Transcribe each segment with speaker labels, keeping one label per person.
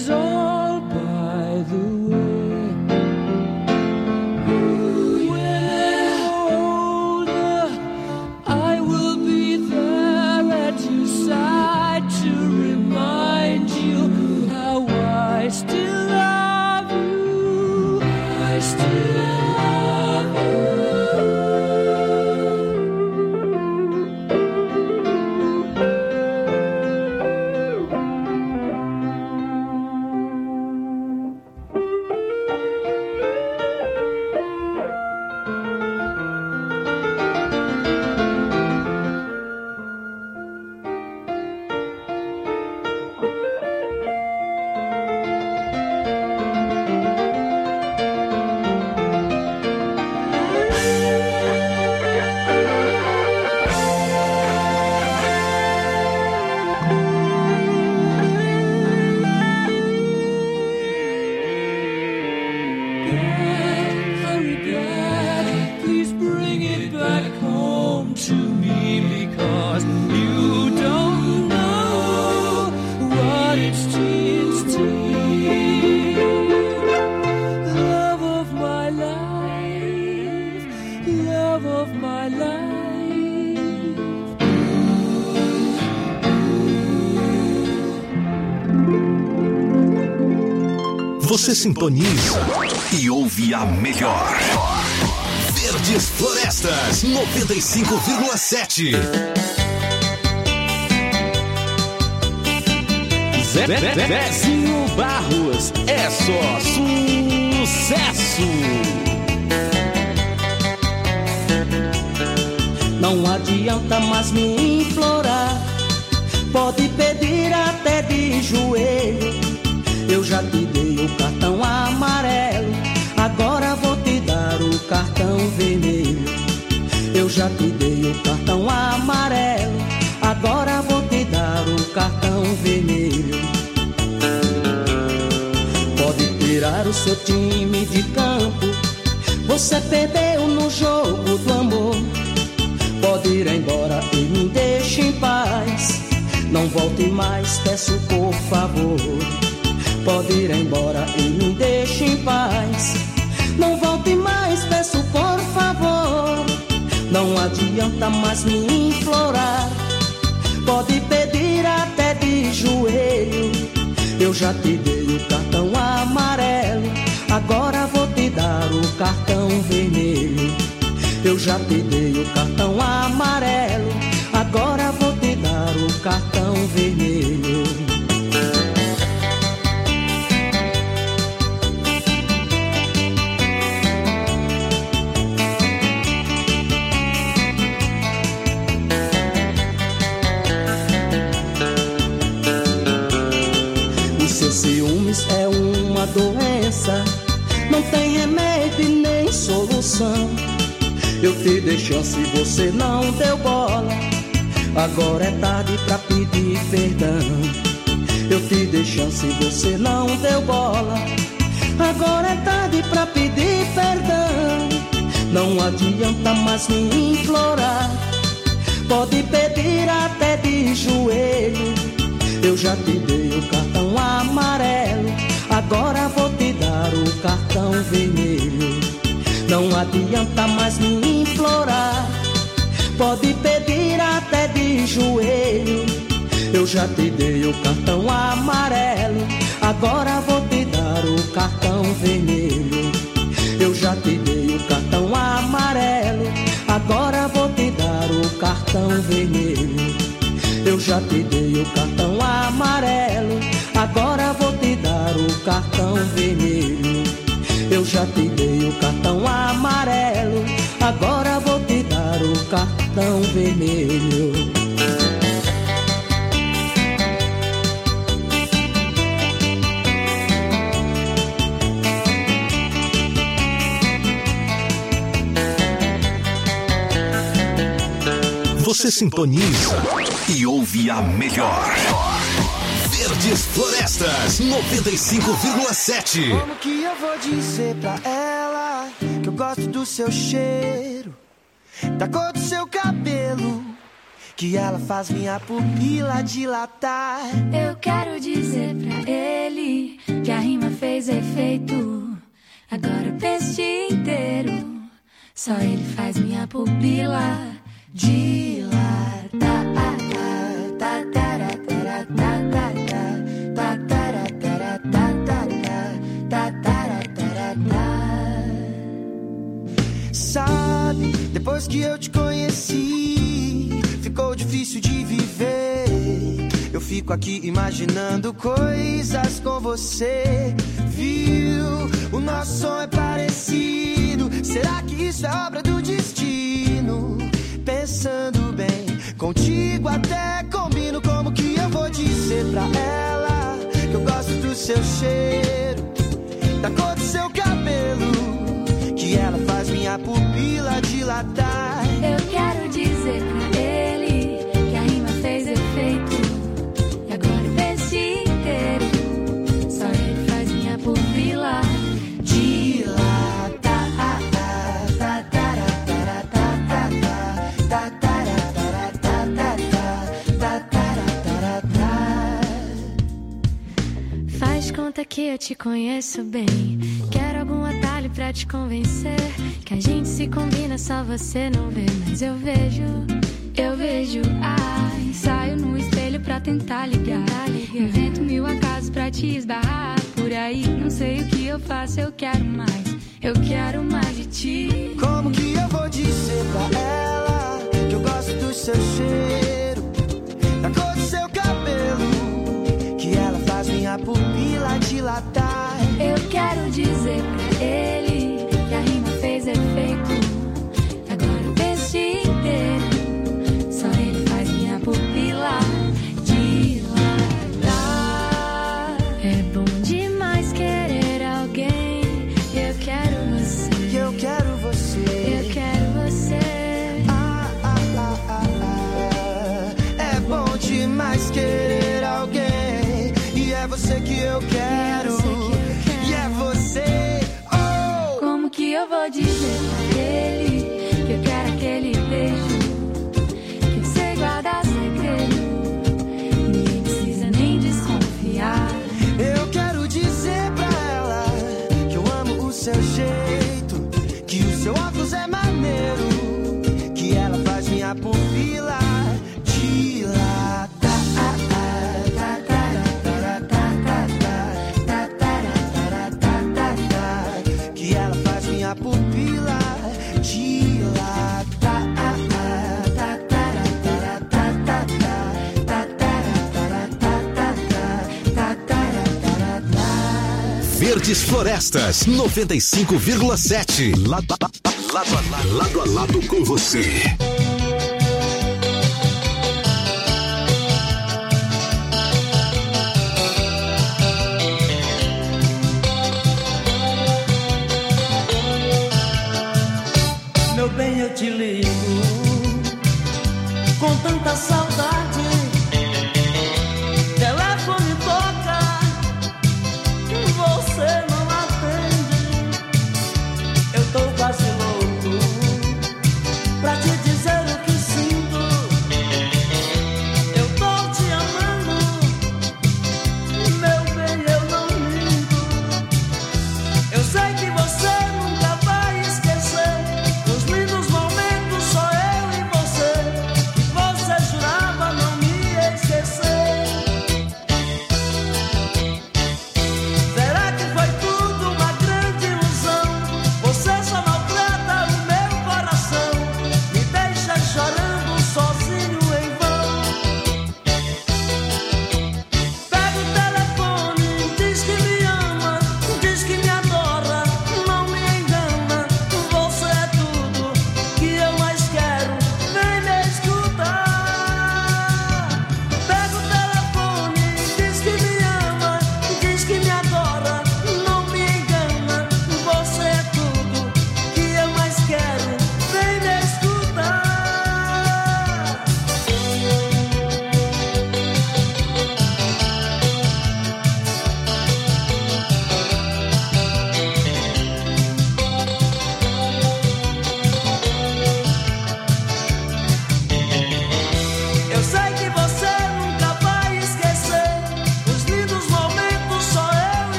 Speaker 1: things all by the way. When you're older, I will be there at your side to remind you how I still love you. I still love you.
Speaker 2: Você sintoniza e ouve a melhor. Verdes Florestas 95,7.
Speaker 3: Zezinho Barros, é só sucesso.
Speaker 4: Não adianta mais me implorar, pode pedir até de joelho. Eu já te dei o cartão amarelo, agora vou te dar o cartão vermelho. Eu já te dei o cartão amarelo, agora vou te dar o cartão vermelho. Pode tirar o seu time de campo, você perdeu no jogo do amor. Pode ir embora e me deixe em paz, não volte mais, peço por favor. Pode ir embora e me deixe em paz, não volte mais, peço por favor. Não adianta mais me implorar, pode pedir até de joelho. Eu já te dei o cartão amarelo, agora vou te dar o cartão vermelho. Eu já te dei o cartão amarelo, agora vou te dar o cartão vermelho. Ciúmes é uma doença, não tem remédio e nem solução. Eu te dei chance e você não deu bola, agora é tarde pra pedir perdão. Eu te dei chance e você não deu bola, agora é tarde pra pedir perdão. Não adianta mais me implorar, pode pedir até de joelho. Eu já te dei o cartão amarelo, agora vou te dar o cartão vermelho. Não adianta mais me implorar, pode pedir até de joelho. Eu já te dei o cartão amarelo, agora vou te dar o cartão vermelho. Eu já te dei o cartão amarelo, agora vou te dar o cartão vermelho. Eu já te dei o cartão amarelo, agora vou te dar o cartão vermelho. Eu já te dei o cartão amarelo, agora vou te dar o cartão vermelho.
Speaker 2: Você sintoniza e ouve a melhor. Verdes Florestas 95,7.
Speaker 5: Como que eu vou dizer pra ela que eu gosto do seu cheiro, da cor do seu cabelo, que ela faz minha pupila dilatar?
Speaker 6: Eu quero dizer pra ele efeito. Agora eu penso o dia inteiro. Só ele faz minha pupila dilatar.
Speaker 5: Sabe, depois que eu te conheci, ficou difícil de viver. Eu fico aqui imaginando coisas com você. Viu? O nosso som é parecido. Será que isso é obra do destino? Pensando bem, contigo até combino. Como que eu vou dizer pra ela que eu gosto do seu cheiro, da cor do seu cabelo, que ela faz minha pupila dilatar?
Speaker 6: Eu quero dizer pra ele que a rima fez efeito. E agora eu penso o dia inteiro. Só ele faz minha pupila dilatar. Faz conta que eu te conheço bem. Quero algum atalho pra te convencer que a gente se combina, só você não vê. Mas eu vejo, ai, saio no espelho pra tentar ligar. Invento mil acasos pra te esbarrar por aí. Não sei o que eu faço, eu quero mais de ti.
Speaker 5: Como que eu vou dizer pra ela que eu gosto do seu cheiro, da cor do seu cabelo, que ela faz minha pupila dilatar?
Speaker 6: Eu quero dizer pra ele que a rima fez efeito. Agora eu penso o dia inteiro. Só ele faz minha pupila dilatar. É bom demais querer alguém. Eu quero você.
Speaker 5: Eu quero você.
Speaker 6: Eu quero você.
Speaker 5: É bom demais querer alguém. E é você que eu quero. E é você. Oh!
Speaker 6: Como que eu vou dizer pra ele que eu quero aquele beijo que você guarda segredo? Ninguém precisa nem desconfiar.
Speaker 5: Eu quero dizer pra ela que eu amo o seu jeito, que o seu óculos é maneiro, que ela faz minha pupila dilatar. Que ela faz minha pupila dilatar.
Speaker 2: Verdes Florestas 95,7. Lado a lado com você.
Speaker 4: Meu bem, eu te ligo com tanta saudade. Telefone toca, você não atende. Eu tô quase louco pra te dizer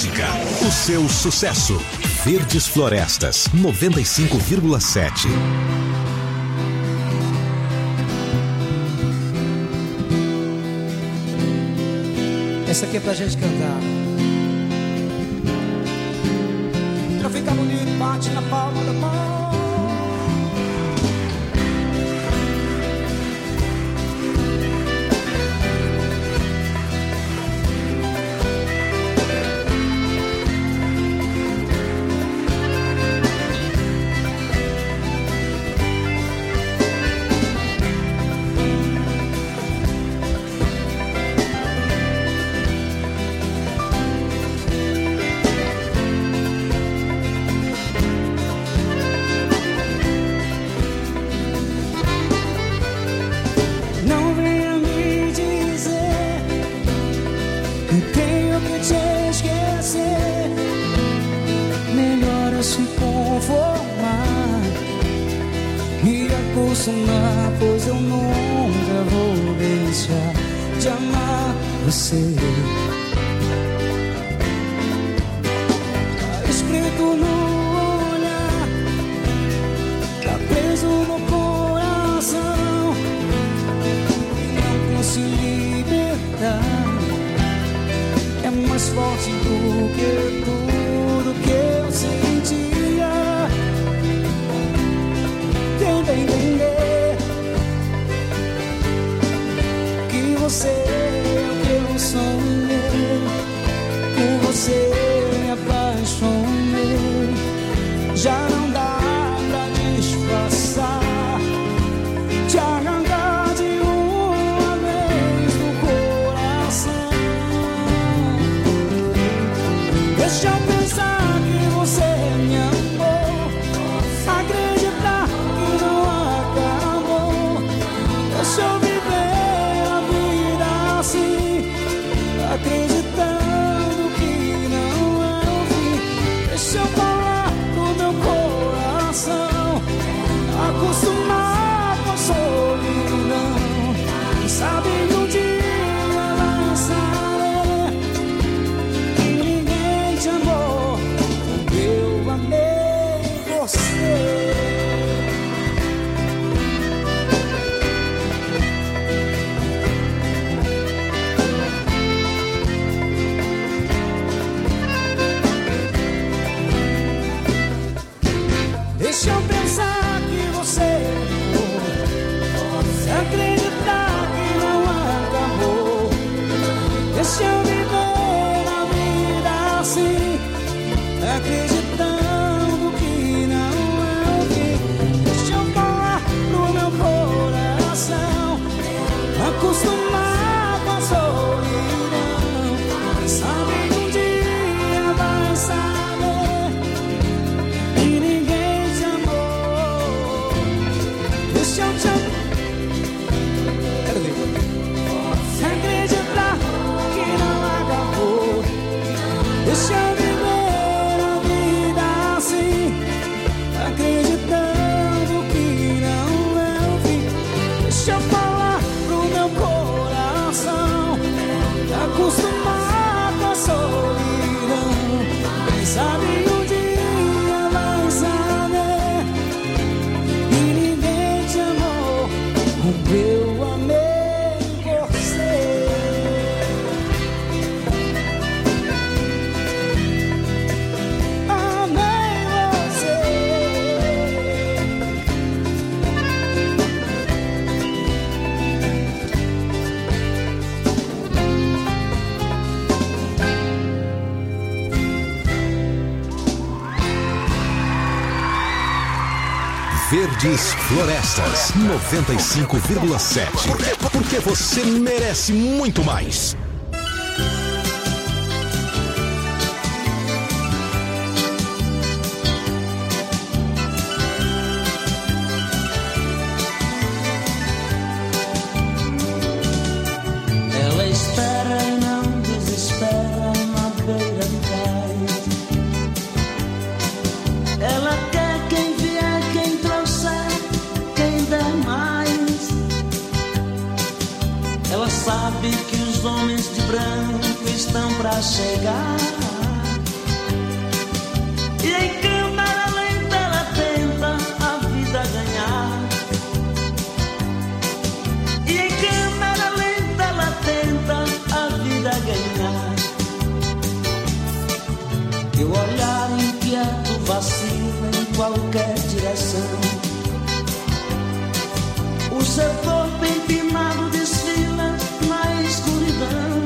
Speaker 2: música, o seu sucesso. Verdes Florestas, 95,7.
Speaker 7: Essa aqui é pra gente cantar. Pra ficar bonito, bate na palma da mão. Pois eu nunca vou deixar de amar você. Tá escrito no olhar, tá preso no coração, não posso libertar. É mais forte do que tudo que eu sentia. Tenta entender. Você é o que eu sonhei, por você me apaixonei. Já não dá pra disfarçar, te arrancar de uma vez do coração. Deixa eu pensar que você me amou, acreditar que não acabou. Deixa eu acreditando que não é o fim. Deixa eu falar pro meu coração, acostumar com a solidão. Quem sabe um dia vai saber que ninguém te amou como eu amei você. Deixa eu pensar que você errou, se acreditar que não acabou. Deixa eu viver a vida assim, acreditando que não é o fim. Deixa eu falar pro meu coração, acostumar com a solidão. Quem sabe um dia vai saber que ninguém. Deixa eu te amar. Quero ver. Se acreditar que não acabou. Deixa eu viver a vida assim, acreditando que não é o fim. Deixa eu falar pro meu coração, acostumar com a solidão. Quem sabe um dia vai saber que ninguém te amou como eu amei você. Amei você.
Speaker 2: Verdes Florestas, 95,7. Porque você merece muito mais.
Speaker 4: Ela espera e não desespera na beira do cais. Ela quer quem vier, quem trouxer, quem der mais. Ela sabe que os homens de branco estão pra chegar. qualquer direção. O seu corpo empinado desfila na escuridão.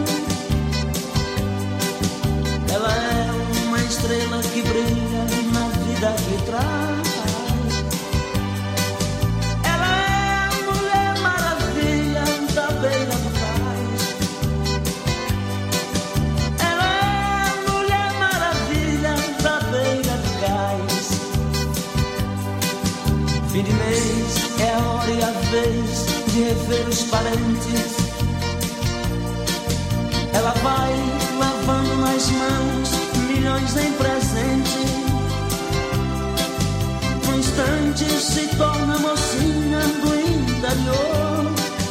Speaker 4: Ela é uma estrela que brilha na vida que traz. Ela é a Mulher Maravilha da beira do cais. Ela é a Mulher Maravilha da beira do cais. Fim de mês é a hora e a vez de rever os parentes. Ela vai lavando nas mãos milhões em presente. No instante se torna mocinha do interior.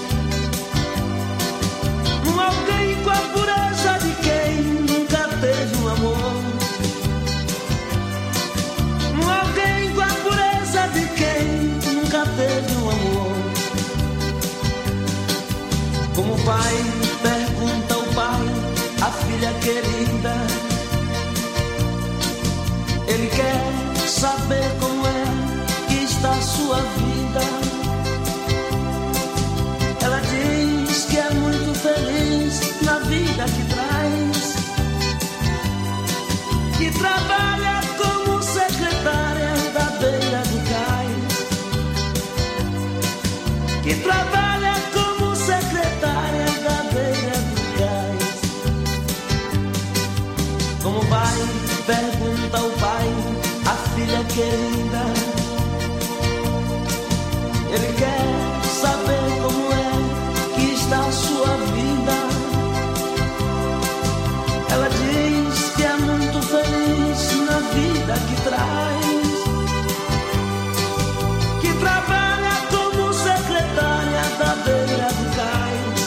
Speaker 4: Alguém com a pureza de quem nunca teve um amor. Alguém com a pureza de quem nunca teve um amor. Como o pai pergunta ao pai, a filha querida, ele quer saber como é que está a sua vida. Ela diz que é muito feliz na vida que traz, que trabalha como secretária da beira do cais, que trabalha como secretária da beira do cais. Como o pai pergunta ao pai, a filha querida, ele quer saber como é que está a sua vida. Ela diz que é muito feliz na vida que traz, que trabalha como secretária da beira do cais,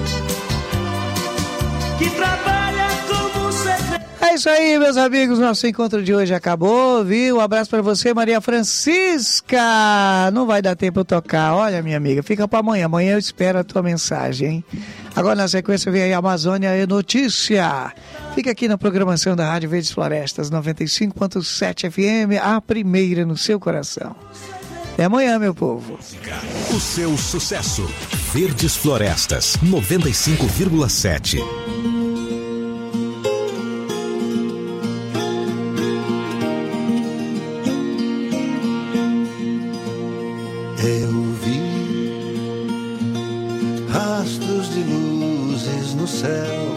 Speaker 4: que trabalha como secretária.
Speaker 8: É isso aí, meus amigos, nosso encontro de hoje acabou, viu? Um abraço pra você, Maria Francisca. Não vai dar tempo eu tocar, olha, minha amiga, fica pra amanhã. Amanhã eu espero a tua mensagem, hein? Agora na sequência vem aí a Amazônia é Notícia. Fica aqui na programação da Rádio Verdes Florestas 95.7 FM, a primeira no seu coração. Até amanhã, meu povo.
Speaker 2: O seu sucesso. Verdes Florestas 95,7.
Speaker 5: Eu vi rastros de luzes no céu,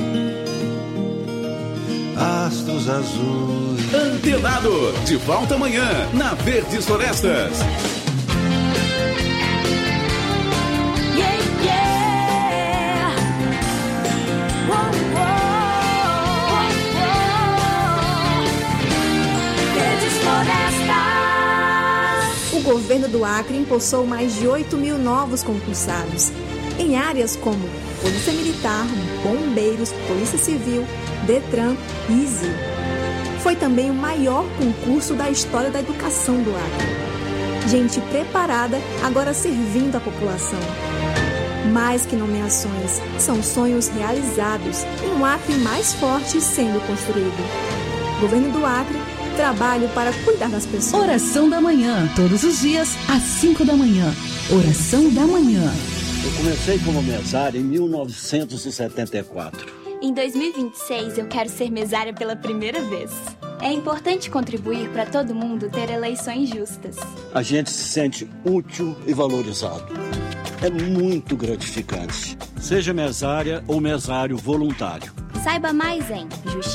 Speaker 5: astros azuis.
Speaker 3: Antenado, de volta amanhã, na Verdes Florestas.
Speaker 6: Yeah, yeah. Whoa, whoa, whoa. Verdes Florestas.
Speaker 9: O governo do Acre impulsou mais de 8 mil novos concursados, em áreas como Polícia Militar, Bombeiros, Polícia Civil, Detran e ISIL. Foi também o maior concurso da história da educação do Acre. Gente preparada, agora servindo a população. Mais que nomeações, são sonhos realizados e um Acre mais forte sendo construído. Governo do Acre, trabalho para cuidar das pessoas.
Speaker 10: Oração da manhã, todos os dias, às 5 da manhã. Oração da manhã.
Speaker 11: Eu comecei como mesário em 1974.
Speaker 12: Em 2026, eu quero ser mesária pela primeira vez. É importante contribuir para todo mundo ter eleições justas.
Speaker 11: A gente se sente útil e valorizado. É muito gratificante. Seja mesária ou mesário voluntário.
Speaker 12: Saiba mais em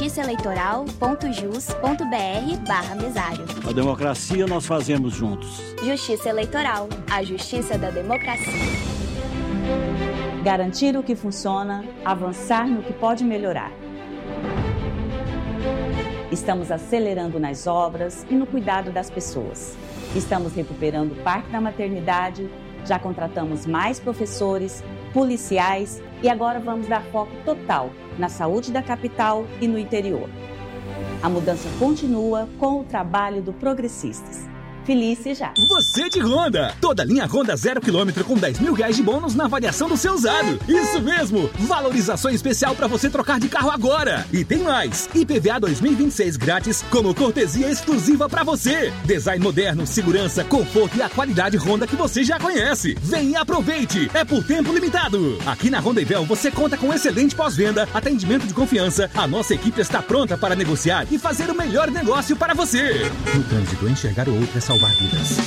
Speaker 12: justiçaeleitoral.jus.br/mesário.
Speaker 11: A democracia nós fazemos juntos.
Speaker 12: Justiça Eleitoral, a justiça da democracia.
Speaker 13: Garantir o que funciona, avançar no que pode melhorar. Estamos acelerando nas obras e no cuidado das pessoas. Estamos recuperando parte da maternidade, já contratamos mais professores, policiais e agora vamos dar foco total na saúde da capital e no interior. A mudança continua com o trabalho do Progressistas. Felice já.
Speaker 14: Você de Honda. Toda linha Honda 0 km com 10 mil reais de bônus na avaliação do seu usado. Isso mesmo. Valorização especial para você trocar de carro agora. E tem mais. IPVA 2026 grátis como cortesia exclusiva para você. Design moderno, segurança, conforto e a qualidade Honda que você já conhece. Vem e aproveite. É por tempo limitado. Aqui na Honda Ivel você conta com excelente pós-venda, atendimento de confiança. A nossa equipe está pronta para negociar e fazer o melhor negócio para você. No trânsito, enxergar o outro é salvar vidas.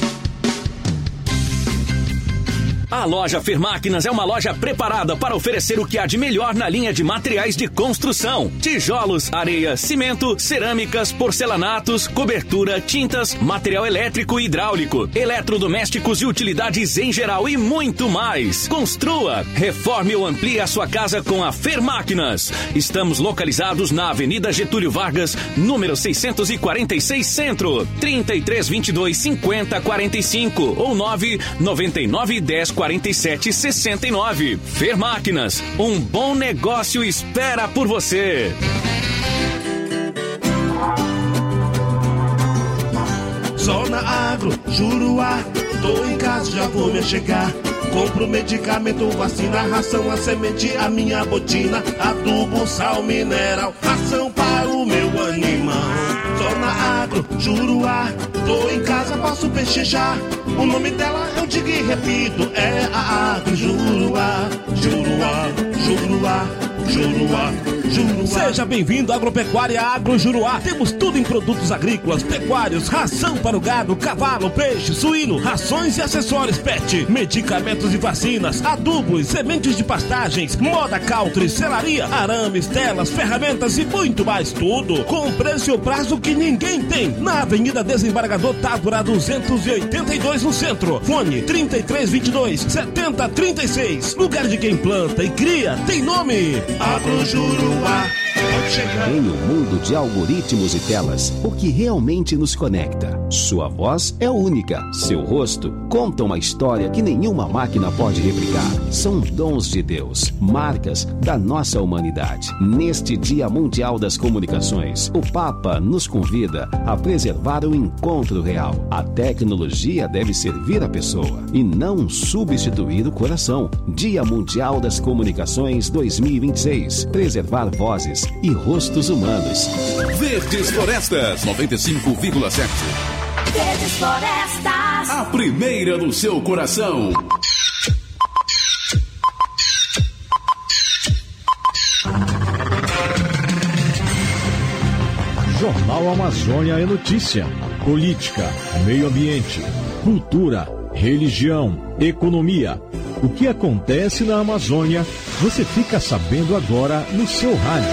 Speaker 15: A loja Fermáquinas é uma loja preparada para oferecer o que há de melhor na linha de materiais de construção. Tijolos, areia, cimento, cerâmicas, porcelanatos, cobertura, tintas, material elétrico e hidráulico, eletrodomésticos e utilidades em geral e muito mais. Construa, reforme ou amplie a sua casa com a Fermáquinas. Estamos localizados na Avenida Getúlio Vargas, número 646 Centro, 3322-5045 ou 99910-4769. Fermáquinas, um bom negócio espera por você.
Speaker 16: Zona Agro, Juruá, tô em casa, já vou me chegar. Compro medicamento, vacina, ração, a semente, a minha botina, adubo, sal, mineral, ração para o meu animal. Zona Agro, Juruá, tô em casa, posso pechinchar. O nome dela eu digo e repito, é a Agro Juruá, Juruá, Juruá, Juruá, Juruá. Seja bem-vindo à Agropecuária Agro Juruá. Temos tudo em produtos agrícolas, pecuários, ração para o gado, cavalo, peixe, suíno, rações e acessórios pet, medicamentos e vacinas, adubos, sementes de pastagens, moda country, selaria, arames, telas, ferramentas e muito mais. Tudo com preço e prazo que ninguém tem. Na Avenida Desembargador Távora 282 no centro. Fone 3322-7036. Lugar de quem planta e cria tem nome. Agro Juruá.
Speaker 2: Em um mundo de algoritmos e telas, o que realmente nos conecta? Sua voz é única, seu rosto conta uma história que nenhuma máquina pode replicar. São dons de Deus, marcas da nossa humanidade. Neste Dia Mundial das Comunicações, o Papa nos convida a preservar o encontro real. A tecnologia deve servir a pessoa e não substituir o coração. Dia Mundial das Comunicações 2026. Preservar vozes e rostos humanos.
Speaker 3: Verdes Florestas 95,7.
Speaker 1: Verdes Florestas.
Speaker 3: A primeira do seu coração.
Speaker 17: Jornal Amazônia é notícia. Política, meio ambiente, cultura, religião, economia. O que acontece na Amazônia, você fica sabendo agora no seu rádio.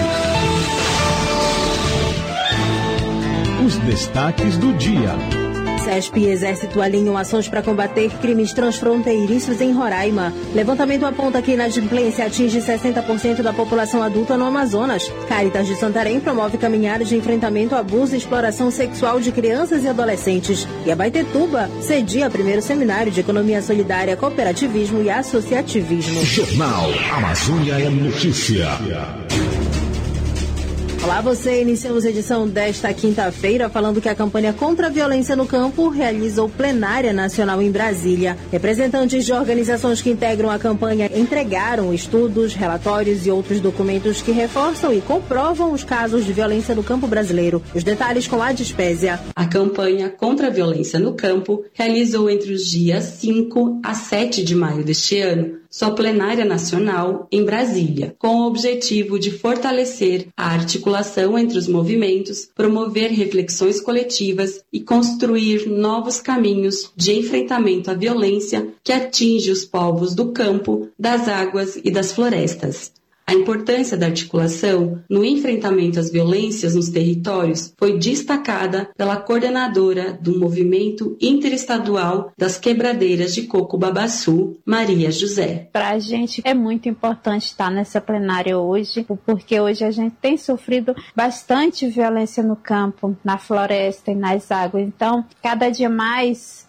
Speaker 17: Os destaques do dia.
Speaker 18: CESP e Exército alinham ações para combater crimes transfronteiriços em Roraima. Levantamento aponta que a inadimplência atinge 60% da população adulta no Amazonas. Caritas de Santarém promove caminhadas de enfrentamento ao abuso e exploração sexual de crianças e adolescentes. E Abaetetuba cedia primeiro seminário de Economia Solidária, Cooperativismo e Associativismo.
Speaker 17: Jornal Amazônia é notícia.
Speaker 18: Olá, você. Iniciamos a edição desta quinta-feira falando que a campanha contra a violência no campo realizou plenária nacional em Brasília. Representantes de organizações que integram a campanha entregaram estudos, relatórios e outros documentos que reforçam e comprovam os casos de violência no campo brasileiro. Os detalhes com a Dispésia.
Speaker 19: A campanha contra a violência no campo realizou entre os dias 5 a 7 de maio deste ano sua plenária nacional em Brasília, com o objetivo de fortalecer a articulação entre os movimentos, promover reflexões coletivas e construir novos caminhos de enfrentamento à violência que atinge os povos do campo, das águas e das florestas. A importância da articulação no enfrentamento às violências nos territórios foi destacada pela coordenadora do Movimento Interestadual das Quebradeiras de Coco Babaçu, Maria José.
Speaker 20: Para a gente é muito importante estar nessa plenária hoje, porque hoje a gente tem sofrido bastante violência no campo, na floresta e nas águas. Então, cada dia mais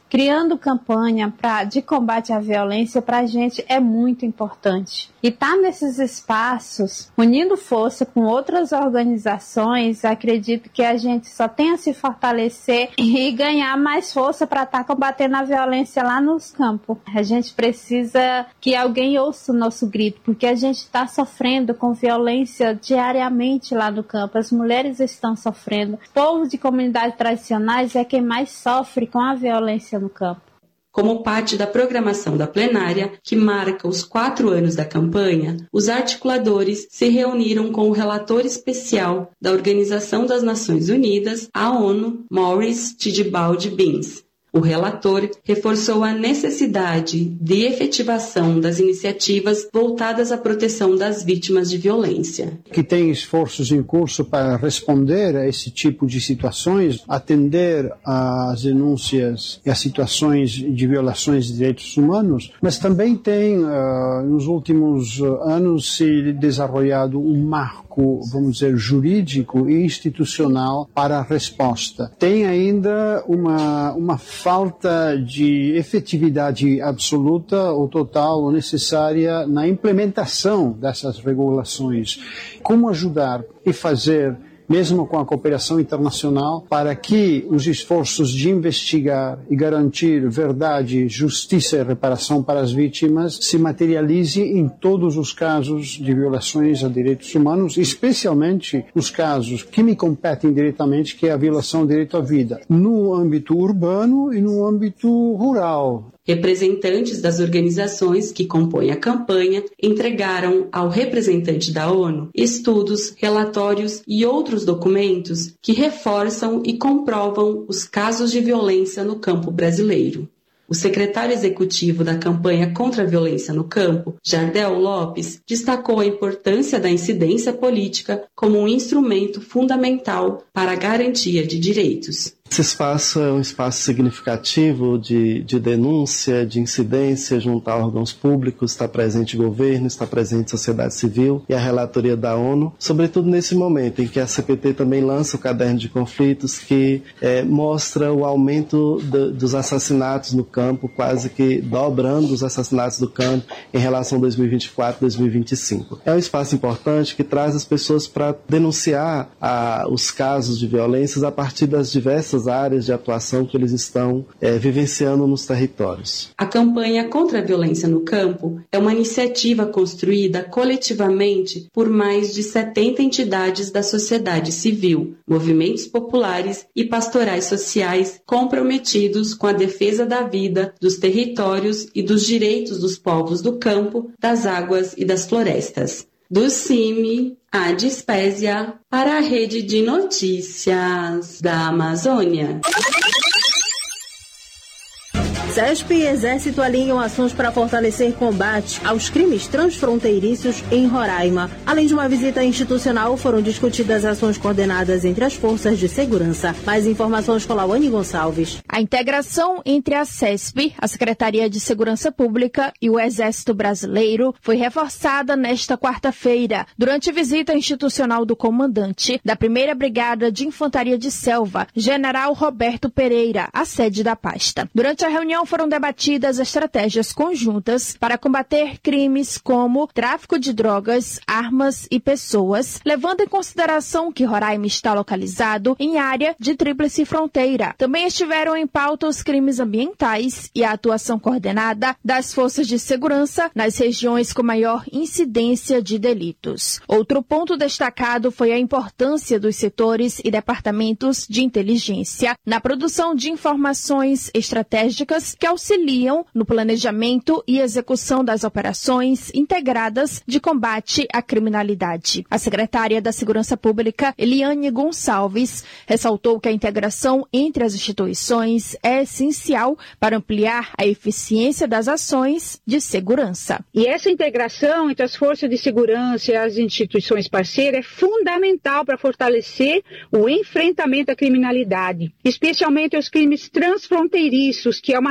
Speaker 20: criando campanha de combate à violência, para a gente é muito importante. E estar nesses espaços, unindo força com outras organizações, acredito que a gente só tem a se fortalecer e ganhar mais força para estar combatendo a violência lá nos campos. A gente precisa que alguém ouça o nosso grito, porque a gente está sofrendo com violência diariamente lá no campo. As mulheres estão sofrendo. O povo de comunidades tradicionais é quem mais sofre com a violência no campo.
Speaker 19: Como parte da programação da plenária, que marca os 4 anos da campanha, os articuladores se reuniram com o relator especial da Organização das Nações Unidas, a ONU, Maurice Tidbald Beans. O relator reforçou a necessidade de efetivação das iniciativas voltadas à proteção das vítimas de violência.
Speaker 21: Que tem esforços em curso para responder a esse tipo de situações, atender às denúncias e às situações de violações de direitos humanos, mas também tem, nos últimos anos, se desenvolvido um marco, vamos dizer, jurídico e institucional para a resposta. Tem ainda uma falta de efetividade absoluta ou total ou necessária na implementação dessas regulações. Como ajudar e fazer, mesmo com a cooperação internacional, para que os esforços de investigar e garantir verdade, justiça e reparação para as vítimas se materializem em todos os casos de violações a direitos humanos, especialmente nos casos que me competem diretamente, que é a violação do direito à vida, no âmbito urbano e no âmbito rural.
Speaker 19: Representantes das organizações que compõem a campanha entregaram ao representante da ONU estudos, relatórios e outros documentos que reforçam e comprovam os casos de violência no campo brasileiro. O secretário executivo da campanha contra a violência no campo, Jardel Lopes, destacou a importância da incidência política como um instrumento fundamental para a garantia de direitos.
Speaker 22: Esse espaço é um espaço significativo de denúncia, de incidência junto a órgãos públicos, está presente o governo, está presente a sociedade civil e a relatoria da ONU, sobretudo nesse momento em que a CPT também lança o caderno de conflitos que mostra o aumento dos assassinatos no campo, quase que dobrando os assassinatos do campo em relação a 2024 e 2025. É um espaço importante que traz as pessoas para denunciar os casos de violências a partir das diversas áreas de atuação que eles estão vivenciando nos territórios.
Speaker 19: A campanha contra a violência no campo é uma iniciativa construída coletivamente por mais de 70 entidades da sociedade civil, movimentos populares e pastorais sociais comprometidos com a defesa da vida, dos territórios e dos direitos dos povos do campo, das águas e das florestas. Do CIMI, a Dispésia, para a Rede de Notícias da Amazônia.
Speaker 18: CESP e Exército alinham ações para fortalecer combate aos crimes transfronteiriços em Roraima. Além de uma visita institucional, foram discutidas ações coordenadas entre as forças de segurança. Mais informações com Lawane Gonçalves.
Speaker 23: A integração entre a CESP, a Secretaria de Segurança Pública e o Exército Brasileiro foi reforçada nesta quarta-feira, durante a visita institucional do comandante da 1ª Brigada de Infantaria de Selva, General Roberto Pereira, à sede da pasta. Durante a reunião foram debatidas estratégias conjuntas para combater crimes como tráfico de drogas, armas e pessoas, levando em consideração que Roraima está localizado em área de tríplice fronteira. Também estiveram em pauta os crimes ambientais e a atuação coordenada das forças de segurança nas regiões com maior incidência de delitos. Outro ponto destacado foi a importância dos setores e departamentos de inteligência na produção de informações estratégicas que auxiliam no planejamento e execução das operações integradas de combate à criminalidade. A secretária da Segurança Pública, Eliane Gonçalves, ressaltou que a integração entre as instituições é essencial para ampliar a eficiência das ações de segurança.
Speaker 24: E essa integração entre as forças de segurança e as instituições parceiras é fundamental para fortalecer o enfrentamento à criminalidade, especialmente os crimes transfronteiriços, que é uma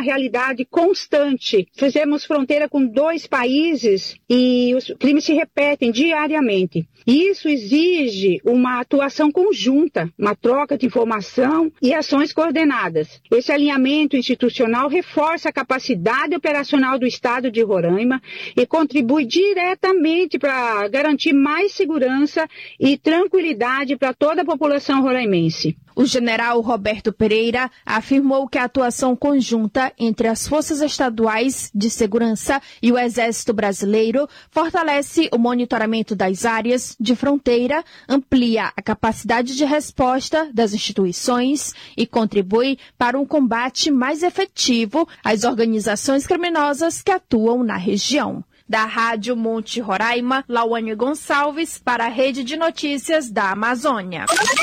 Speaker 24: realidade constante. Fizemos fronteira com 2 países e os crimes se repetem diariamente. E isso exige uma atuação conjunta, uma troca de informação e ações coordenadas. Esse alinhamento institucional reforça a capacidade operacional do Estado de Roraima e contribui diretamente para garantir mais segurança e tranquilidade para toda a população roraimense.
Speaker 23: O general Roberto Pereira afirmou que a atuação conjunta entre as forças estaduais de segurança e o Exército Brasileiro fortalece o monitoramento das áreas de fronteira, amplia a capacidade de resposta das instituições e contribui para um combate mais efetivo às organizações criminosas que atuam na região. Da Rádio Monte Roraima, Lauane Gonçalves para a Rede de Notícias da Amazônia.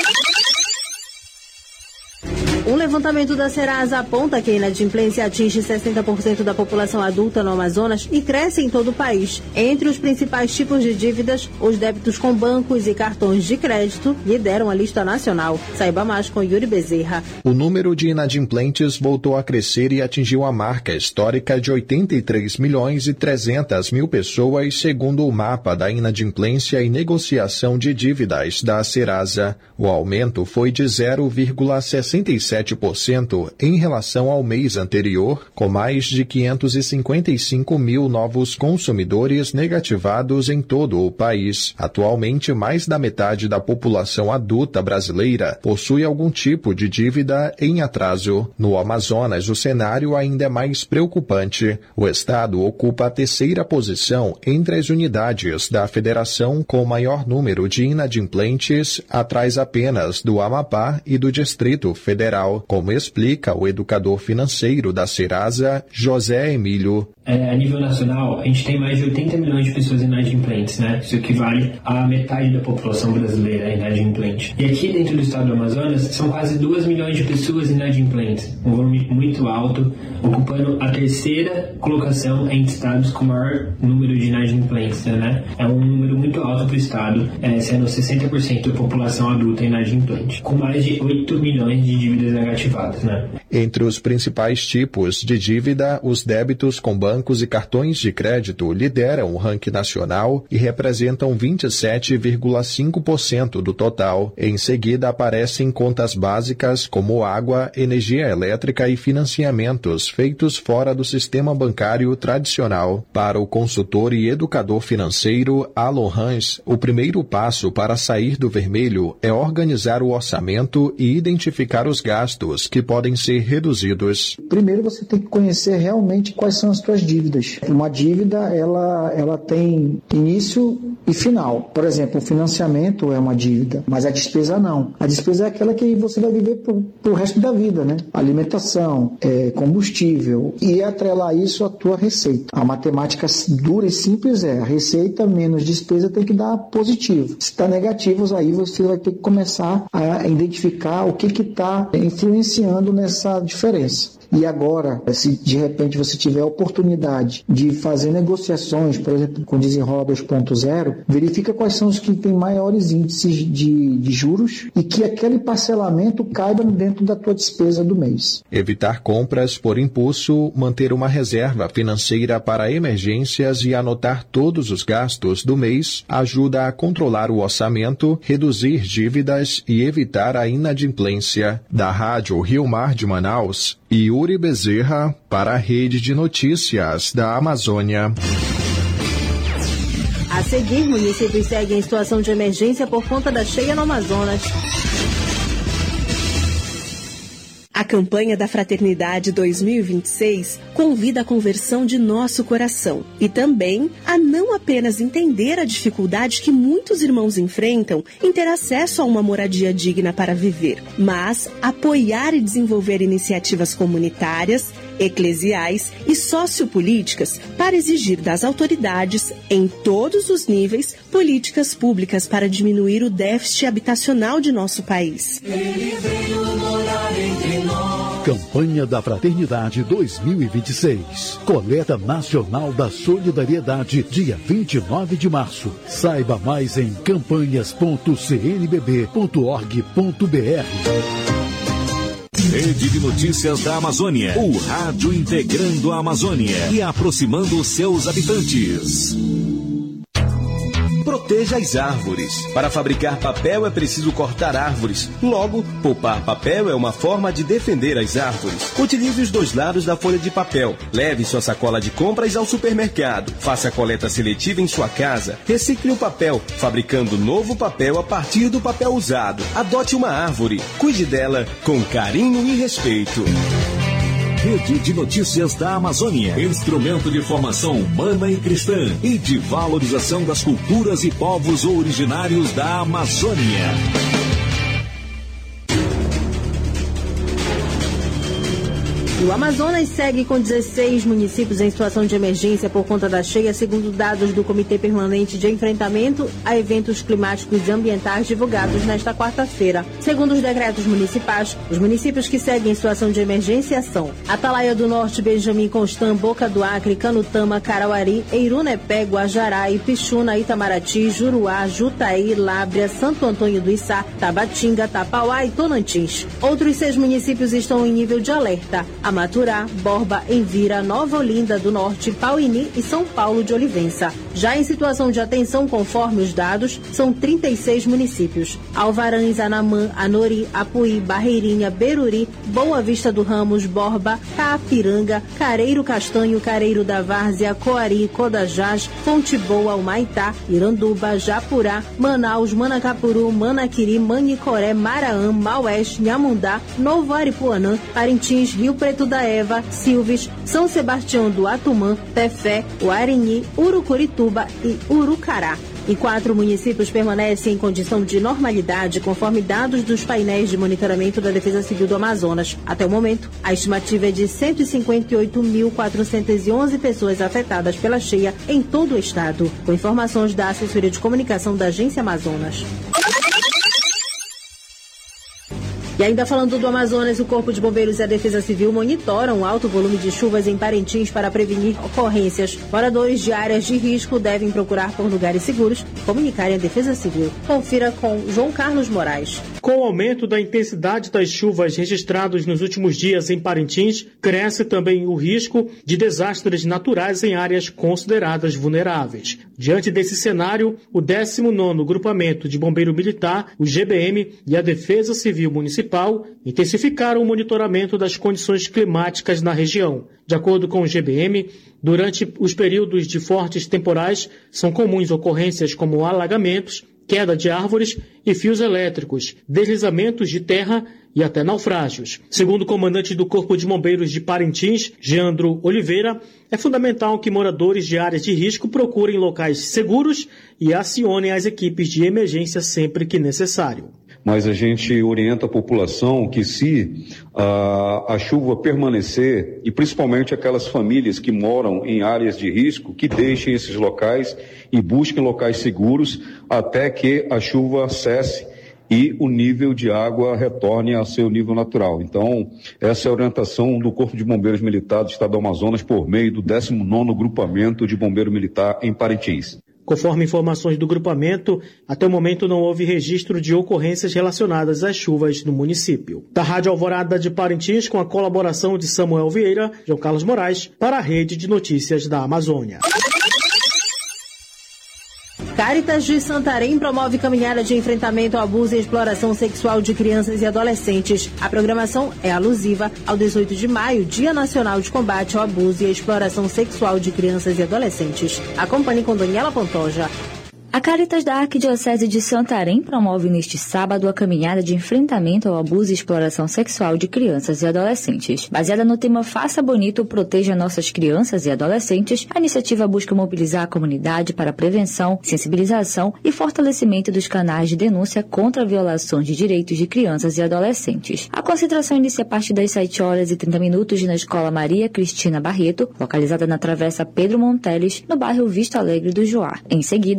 Speaker 18: Um levantamento da Serasa aponta que a inadimplência atinge 60% da população adulta no Amazonas e cresce em todo o país. Entre os principais tipos de dívidas, os débitos com bancos e cartões de crédito lideram a lista nacional. Saiba mais com Yuri Bezerra.
Speaker 4: O número de inadimplentes voltou a crescer e atingiu a marca histórica de 83.300.000 pessoas, segundo o mapa da inadimplência e negociação de dívidas da Serasa. O aumento foi de 0,67% em relação ao mês anterior, com mais de 555 mil novos consumidores negativados em todo o país. Atualmente, mais da metade da população adulta brasileira possui algum tipo de dívida em atraso. No Amazonas, o cenário ainda é mais preocupante. O estado ocupa a 3ª posição entre as unidades da federação com maior número de inadimplentes, atrás apenas do Amapá e do Distrito Federal, como explica o educador financeiro da Serasa, José Emílio.
Speaker 5: A nível nacional, a gente tem mais de 80 milhões de pessoas inadimplentes, né? Isso equivale a metade da população brasileira inadimplente. E aqui dentro do estado do Amazonas, são quase 2 milhões de pessoas inadimplentes, um volume muito alto, ocupando a 3ª colocação entre estados com maior número de inadimplência, né? É um número muito alto para o estado, sendo 60% da população adulta inadimplente, com mais de 8 milhões de dívidas negativadas, né?
Speaker 4: Entre os principais tipos de dívida, os débitos com bancos e cartões de crédito lideram o ranking nacional e representam 27,5% do total. Em seguida, aparecem contas básicas como água, energia elétrica e financiamentos feitos fora do sistema bancário tradicional. Para o consultor e educador financeiro Alon Hans, o primeiro passo para sair do vermelho é organizar o orçamento e identificar os gastos que podem ser reduzidos.
Speaker 7: Primeiro, você tem que conhecer realmente quais são as suas dívidas. Uma dívida, ela tem início e final. Por exemplo, o financiamento é uma dívida, mas a despesa não. A despesa é aquela que você vai viver pro resto da vida, né? Alimentação, combustível, e atrelar isso à tua receita. A matemática dura e simples a receita menos despesa tem que dar positivo. Se está negativo, aí você vai ter que começar a identificar o que está influenciando nessa diferença. E agora, se de repente você tiver a oportunidade de fazer negociações, por exemplo, com Desenrola 2.0, verifica quais são os que têm maiores índices de juros e que aquele parcelamento caiba dentro da tua despesa do mês.
Speaker 4: Evitar compras por impulso, manter uma reserva financeira para emergências e anotar todos os gastos do mês ajuda a controlar o orçamento, reduzir dívidas e evitar a inadimplência. Da Rádio Rio Mar de Manaus, Yuri Bezerra para a Rede de Notícias da Amazônia.
Speaker 18: A seguir, municípios seguem em situação de emergência por conta da cheia no Amazonas. A campanha da Fraternidade 2026 convida a conversão de nosso coração e também a não apenas entender a dificuldade que muitos irmãos enfrentam em ter acesso a uma moradia digna para viver, mas apoiar e desenvolver iniciativas comunitárias, eclesiais e sociopolíticas para exigir das autoridades, em todos os níveis, políticas públicas para diminuir o déficit habitacional de nosso país.
Speaker 1: Ele veio morar entre nós.
Speaker 8: Campanha da Fraternidade 2026. Coleta Nacional da Solidariedade, dia 29 de março. Saiba mais em campanhas.cnbb.org.br.
Speaker 17: Rede de Notícias da Amazônia. O rádio integrando a Amazônia e aproximando os seus habitantes.
Speaker 6: Proteja as árvores. Para fabricar papel é preciso cortar árvores. Logo, poupar papel é uma forma de defender as árvores. Utilize os dois lados da folha de papel. Leve sua sacola de compras ao supermercado. Faça a coleta seletiva em sua casa. Recicle o papel, fabricando novo papel a partir do papel usado. Adote uma árvore. Cuide dela com carinho e respeito.
Speaker 17: Rede de Notícias da Amazônia. Instrumento de formação humana e cristã e de valorização das culturas e povos originários da Amazônia.
Speaker 18: O Amazonas segue com 16 municípios em situação de emergência por conta da cheia, segundo dados do Comitê Permanente de Enfrentamento a Eventos Climáticos e Ambientais divulgados nesta quarta-feira. Segundo os decretos municipais, os municípios que seguem em situação de emergência são Atalaia do Norte, Benjamin Constant, Boca do Acre, Canutama, Carauari, Eirunepé, Guajará, Ipixuna, Itamaraty, Juruá, Jutaí, Lábrea, Santo Antônio do Içá, Tabatinga, Tapauá e Tonantins. Outros 6 municípios estão em nível de alerta: Amaturá, Borba, Envira, Nova Olinda do Norte, Pauini e São Paulo de Olivença. Já em situação de atenção, conforme os dados, são 36 municípios: Alvarães, Anamã, Anori, Apuí, Barreirinha, Beruri, Boa Vista do Ramos, Borba, Caapiranga, Careiro Castanho, Careiro da Várzea, Coari, Codajás, Fonte Boa, Humaitá, Iranduba, Japurá, Manaus, Manacapuru, Manaquiri, Manicoré, Maraã, Maués, Nhamundá, Novo Aripuanã, Parintins, Rio Preto da Eva, Silves, São Sebastião do Atumã, Tefé, Uarini, Urucurituba e Urucará. E 4 municípios permanecem em condição de normalidade, conforme dados dos painéis de monitoramento da Defesa Civil do Amazonas. Até o momento, a estimativa é de 158.411 pessoas afetadas pela cheia em todo o estado, com informações da Assessoria de Comunicação da Agência Amazonas. E ainda falando do Amazonas, o Corpo de Bombeiros e a Defesa Civil monitoram o alto volume de chuvas em Parintins para prevenir ocorrências. Moradores de áreas de risco devem procurar por lugares seguros e comunicarem à Defesa Civil. Confira com João Carlos Moraes.
Speaker 9: Com o aumento da intensidade das chuvas registrados nos últimos dias em Parintins, cresce também o risco de desastres naturais em áreas consideradas vulneráveis. Diante desse cenário, o 19º Grupamento de Bombeiro Militar, o GBM, e a Defesa Civil Municipal intensificaram o monitoramento das condições climáticas na região. De acordo com o GBM, durante os períodos de fortes temporais, são comuns ocorrências como alagamentos, queda de árvores e fios elétricos, deslizamentos de terra e até naufrágios. Segundo o comandante do Corpo de Bombeiros de Parintins, Geandro Oliveira, é fundamental que moradores de áreas de risco procurem locais seguros e acionem as equipes de emergência sempre que necessário.
Speaker 10: Mas a gente orienta a população que se a chuva permanecer, e principalmente aquelas famílias que moram em áreas de risco, que deixem esses locais e busquem locais seguros até que a chuva cesse e o nível de água retorne ao seu nível natural. Então, essa é a orientação do Corpo de Bombeiros Militar do Estado do Amazonas por meio do 19º Grupamento de Bombeiro Militar em Parintins.
Speaker 9: Conforme informações do grupamento, até o momento não houve registro de ocorrências relacionadas às chuvas no município. Da Rádio Alvorada de Parintins, com a colaboração de Samuel Vieira, João Carlos Moraes, para a Rede de Notícias da Amazônia.
Speaker 18: Cáritas de Santarém promove caminhada de enfrentamento ao abuso e exploração sexual de crianças e adolescentes. A programação é alusiva ao 18 de maio, Dia Nacional de Combate ao Abuso e à Exploração Sexual de Crianças e Adolescentes. Acompanhe com Daniela Pantoja.
Speaker 11: A Cáritas da Arquidiocese de Santarém promove neste sábado a caminhada de enfrentamento ao abuso e exploração sexual de crianças e adolescentes. Baseada no tema Faça Bonito, Proteja Nossas Crianças e Adolescentes, a iniciativa busca mobilizar a comunidade para a prevenção, sensibilização e fortalecimento dos canais de denúncia contra violações de direitos de crianças e adolescentes. A concentração inicia a partir das 7h30 na Escola Maria Cristina Barreto, localizada na Travessa Pedro Monteles, no bairro Vista Alegre do Joá. Em seguida, a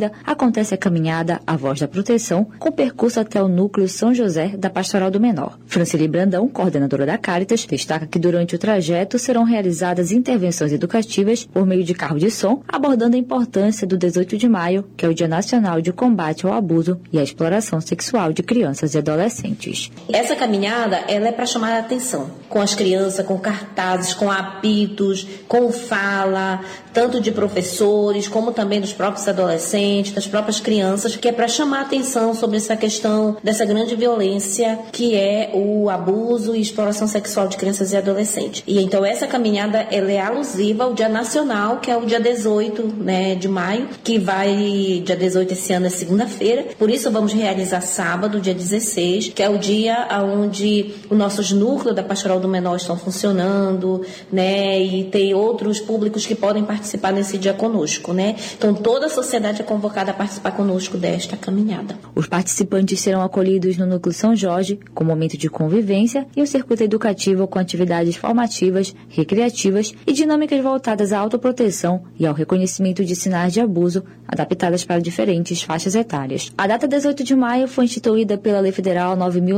Speaker 11: acontece a caminhada A Voz da Proteção, com percurso até o núcleo São José da Pastoral do Menor. Francili Brandão, coordenadora da Caritas, destaca que durante o trajeto serão realizadas intervenções educativas por meio de carro de som, abordando a importância do 18 de maio, que é o Dia Nacional de Combate ao Abuso e à Exploração Sexual de Crianças e Adolescentes.
Speaker 12: Essa caminhada, ela é para chamar a atenção, com as crianças, com cartazes, com apitos, com fala, tanto de professores, como também dos próprios adolescentes, das próprias crianças, que é para chamar a atenção sobre essa questão dessa grande violência que é o abuso e exploração sexual de crianças e adolescentes. E então essa caminhada, ela é alusiva ao Dia Nacional, que é o dia 18, de maio, que vai, dia 18 esse ano é segunda-feira, por isso vamos realizar sábado, dia 16, que é o dia onde os nossos núcleos da Pastoral do Menor estão funcionando, e tem outros públicos que podem participar nesse dia conosco, Então toda a sociedade é convocada a participar conosco desta caminhada.
Speaker 11: Os participantes serão acolhidos no Núcleo São Jorge, com momento de convivência e o circuito educativo com atividades formativas, recreativas e dinâmicas voltadas à autoproteção e ao reconhecimento de sinais de abuso, adaptadas para diferentes faixas etárias. A data 18 de maio foi instituída pela Lei Federal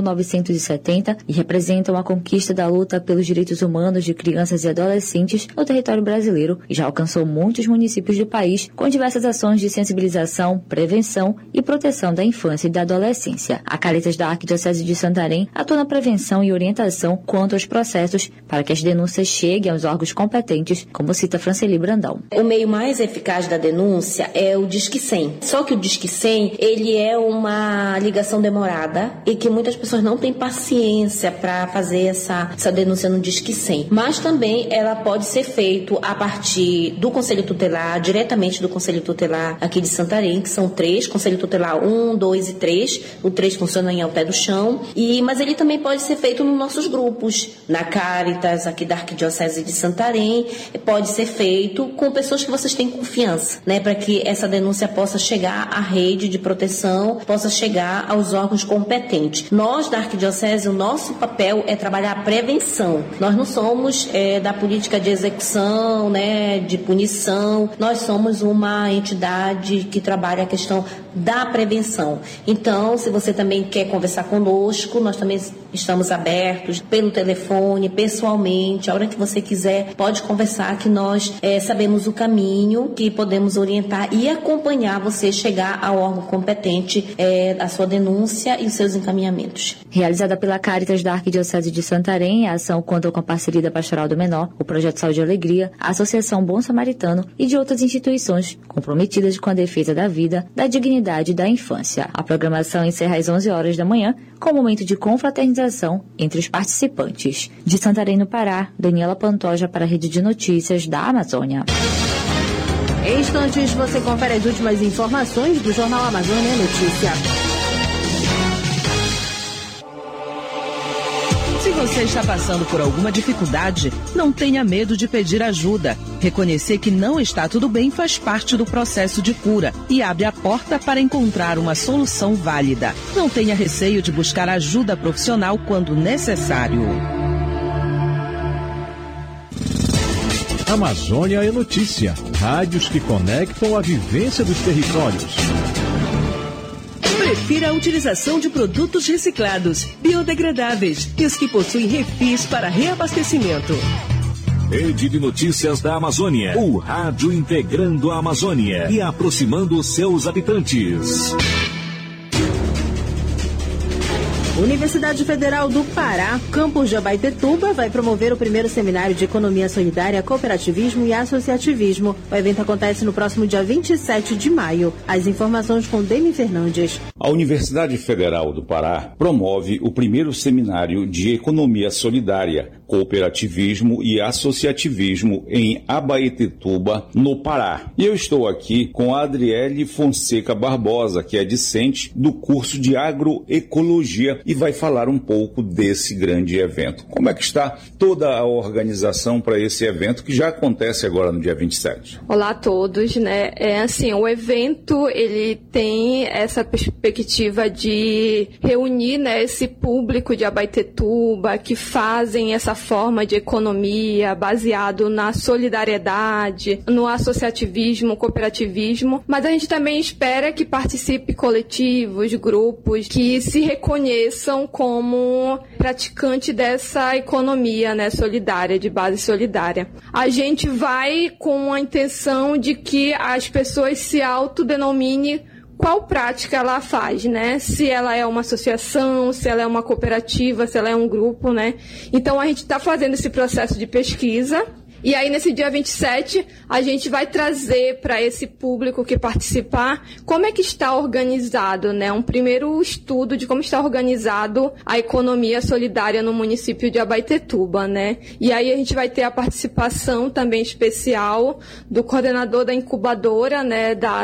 Speaker 11: 9.970 e representa uma conquista da luta pelos direitos humanos de crianças e adolescentes no território brasileiro e já alcançou muitos municípios do país com diversas ações de sensibilização, prevenção e proteção da infância e da adolescência. A Caritas da Arquidiocese de Santarém atua na prevenção e orientação quanto aos processos para que as denúncias cheguem aos órgãos competentes, como cita Francili Brandão.
Speaker 12: O meio mais eficaz da denúncia é o Disque 100. Só que o Disque 100, ele é uma ligação demorada e que muitas pessoas não têm paciência para fazer essa denúncia no Disque 100. Mas também ela pode ser feita a partir do Conselho Tutelar, diretamente do Conselho Tutelar aqui de Santarém, que são 3, Conselho Tutelar 1, 2 e 3. O 3 funciona em Ao Pé do Chão. Mas ele também pode ser feito nos nossos grupos, na Caritas, aqui da Arquidiocese de Santarém. Pode ser feito com pessoas que vocês têm confiança, para que essa denúncia possa chegar à rede de proteção, possa chegar aos órgãos competentes. Nós, da Arquidiocese, o nosso papel é trabalhar a prevenção. Nós não somos da política de execução, de punição. Nós somos uma entidade que trabalha a questão da prevenção. Então, se você também quer conversar conosco, nós também estamos abertos pelo telefone, pessoalmente, a hora que você quiser, pode conversar que nós sabemos o caminho, que podemos orientar e acompanhar você chegar ao órgão competente, a sua denúncia e os seus encaminhamentos.
Speaker 11: Realizada pela Caritas da Arquidiocese de Santarém, a ação conta com a parceria da Pastoral do Menor, o Projeto Saúde e Alegria, a Associação Bom Samaritano e de outras instituições comprometidas com a defesa da vida, da dignidade e da infância. A programação encerra às 11 horas da manhã, com um momento de confraternização entre os participantes. De Santarém, no Pará, Daniela Pantoja para a Rede de Notícias da Amazônia.
Speaker 18: Em instantes, você confere as últimas informações do Jornal Amazônia Notícia.
Speaker 13: Se você está passando por alguma dificuldade, não tenha medo de pedir ajuda. Reconhecer que não está tudo bem faz parte do processo de cura e abre a porta para encontrar uma solução válida. Não tenha receio de buscar ajuda profissional quando necessário.
Speaker 17: Amazônia é notícia. Rádios que conectam a vivência dos territórios.
Speaker 13: Prefira a utilização de produtos reciclados, biodegradáveis e os que possuem refis para reabastecimento.
Speaker 14: Rede de Notícias da Amazônia. O rádio integrando a Amazônia e aproximando os seus habitantes.
Speaker 18: Universidade Federal do Pará, campus de Abaetetuba, vai promover o primeiro seminário de Economia Solidária, Cooperativismo e Associativismo. O evento acontece no próximo dia 27 de maio. As informações com Demi Fernandes.
Speaker 10: A Universidade Federal do Pará promove o primeiro seminário de Economia Solidária, Cooperativismo e Associativismo em Abaetetuba, no Pará. E eu estou aqui com a Adriele Fonseca Barbosa, que é discente do curso de Agroecologia e vai falar um pouco desse grande evento. Como é que está toda a organização para esse evento que já acontece agora no dia 27?
Speaker 15: Olá a todos, o evento ele tem essa perspectiva
Speaker 2: perspectiva de reunir, né, esse público de Abaetetuba que fazem essa forma de economia baseado na solidariedade, no associativismo, cooperativismo, mas a gente também espera que participe coletivos, grupos que se reconheçam como praticante dessa economia, né, solidária, de base solidária. A gente vai com a intenção de que as pessoas se autodenominem qual prática ela faz, né? Se ela é uma associação, se ela é uma cooperativa, se ela é um grupo, né? Então a gente está fazendo esse processo de pesquisa. E aí, nesse dia 27, a gente vai trazer para esse público que participar como é que está organizado, né? Um primeiro estudo de como está organizado a economia solidária no município de Abaetetuba, né? E aí a gente vai ter a participação também especial do coordenador da incubadora, né? Da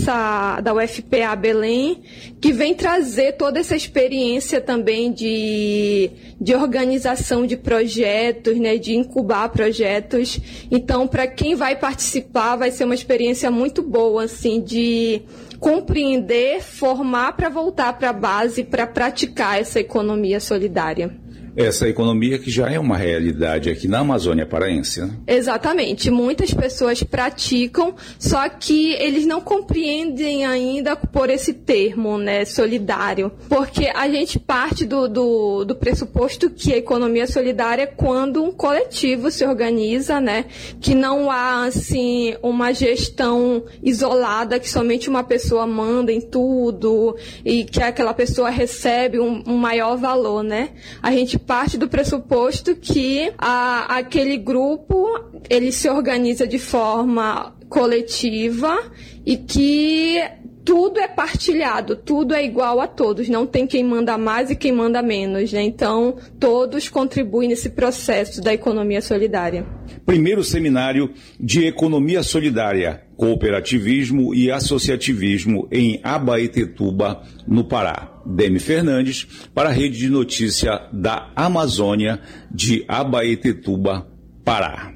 Speaker 2: UFPA Belém, que vem trazer toda essa experiência também de organização de projetos, né? De incubar projetos. Então, para quem vai participar, vai ser uma experiência muito boa, assim, de compreender, formar para voltar para a base, para praticar essa economia solidária.
Speaker 3: Essa economia que já é uma realidade aqui na Amazônia Paraense, né?
Speaker 2: Exatamente. Muitas pessoas praticam, só que eles não compreendem ainda por esse termo, né, solidário. Porque a gente parte do pressuposto que a economia solidária é quando um coletivo se organiza, né, que não há, assim, uma gestão isolada, que somente uma pessoa manda em tudo e que aquela pessoa recebe um maior valor, né? A gente parte do pressuposto que aquele grupo ele se organiza de forma coletiva e que tudo é partilhado, tudo é igual a todos, não tem quem manda mais e quem manda menos, né? Então, todos contribuem nesse processo da economia solidária.
Speaker 3: Primeiro seminário de economia solidária, cooperativismo e associativismo em Abaetetuba, no Pará. Demi Fernandes, para a Rede de Notícia da Amazônia de Abaetetuba, Pará.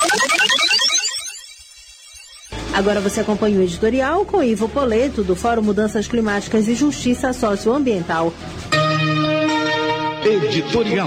Speaker 18: Agora você acompanha o editorial com Ivo Poleto, do Fórum Mudanças Climáticas e Justiça Socioambiental.
Speaker 15: Editorial.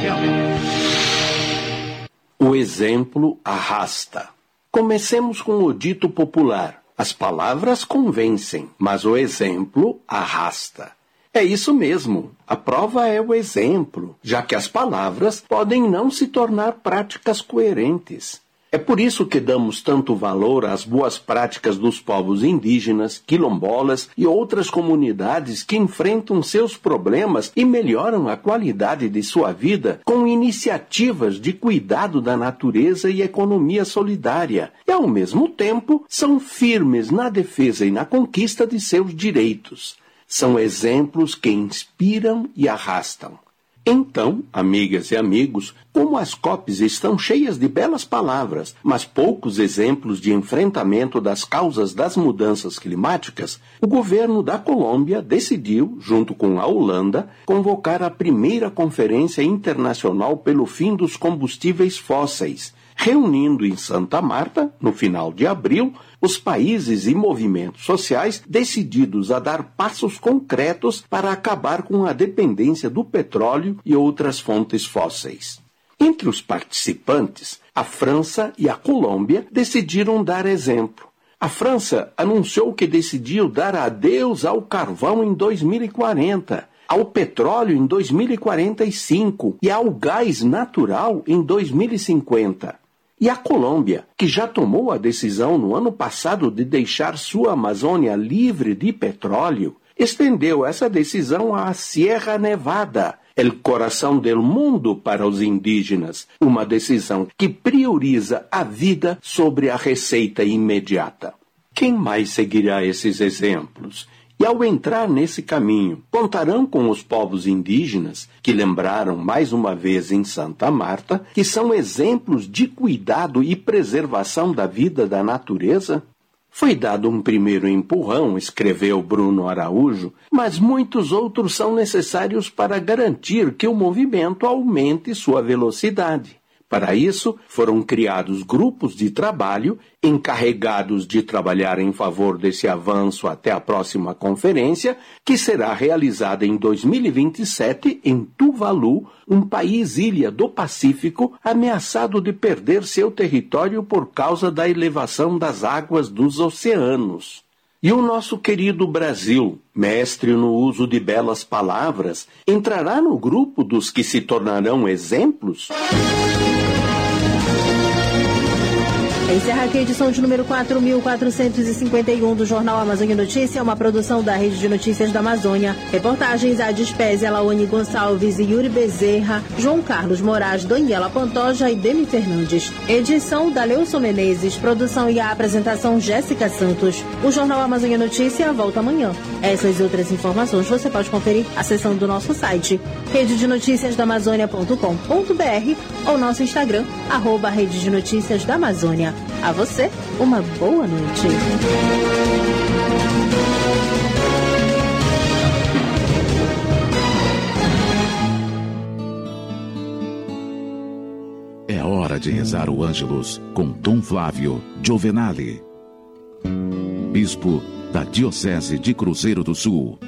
Speaker 15: O exemplo arrasta. Comecemos com o dito popular: as palavras convencem, mas o exemplo arrasta. É isso mesmo, a prova é o exemplo, já que as palavras podem não se tornar práticas coerentes. É por isso que damos tanto valor às boas práticas dos povos indígenas, quilombolas e outras comunidades que enfrentam seus problemas e melhoram a qualidade de sua vida com iniciativas de cuidado da natureza e economia solidária, e ao mesmo tempo são firmes na defesa e na conquista de seus direitos. São exemplos que inspiram e arrastam. Então, amigas e amigos, como as COPs estão cheias de belas palavras, mas poucos exemplos de enfrentamento das causas das mudanças climáticas, o governo da Colômbia decidiu, junto com a Holanda, convocar a primeira Conferência Internacional pelo Fim dos Combustíveis Fósseis, reunindo em Santa Marta, no final de abril, os países e movimentos sociais decididos a dar passos concretos para acabar com a dependência do petróleo e outras fontes fósseis. Entre os participantes, a França e a Colômbia decidiram dar exemplo. A França anunciou que decidiu dar adeus ao carvão em 2040, ao petróleo em 2045 e ao gás natural em 2050. E a Colômbia, que já tomou a decisão no ano passado de deixar sua Amazônia livre de petróleo, estendeu essa decisão à Sierra Nevada, el coração del mundo para os indígenas, uma decisão que prioriza a vida sobre a receita imediata. Quem mais seguirá esses exemplos? E ao entrar nesse caminho, contarão com os povos indígenas, que lembraram mais uma vez em Santa Marta, que são exemplos de cuidado e preservação da vida da natureza? Foi dado um primeiro empurrão, escreveu Bruno Araújo, mas muitos outros são necessários para garantir que o movimento aumente sua velocidade. Para isso, foram criados grupos de trabalho encarregados de trabalhar em favor desse avanço até a próxima conferência, que será realizada em 2027 em Tuvalu, um país-ilha do Pacífico ameaçado de perder seu território por causa da elevação das águas dos oceanos. E o nosso querido Brasil, mestre no uso de belas palavras, entrará no grupo dos que se tornarão exemplos?
Speaker 18: Encerra aqui a edição de número 4.451 do Jornal Amazônia Notícia, uma produção da Rede de Notícias da Amazônia. Reportagens Ades Pézia, Laone Gonçalves e Yuri Bezerra, João Carlos Moraes, Daniela Pantoja e Demi Fernandes. Edição da Leilson Menezes, produção e a apresentação Jéssica Santos. O Jornal Amazônia Notícia volta amanhã. Essas e outras informações você pode conferir acessando do nosso site, rededenoticiasdaamazônia.com.br ou nosso Instagram, @Rede de Notícias da Amazônia. A você, uma boa noite.
Speaker 8: É hora de rezar o Ângelus com Dom Flávio Giovenale, bispo da Diocese de Cruzeiro do Sul.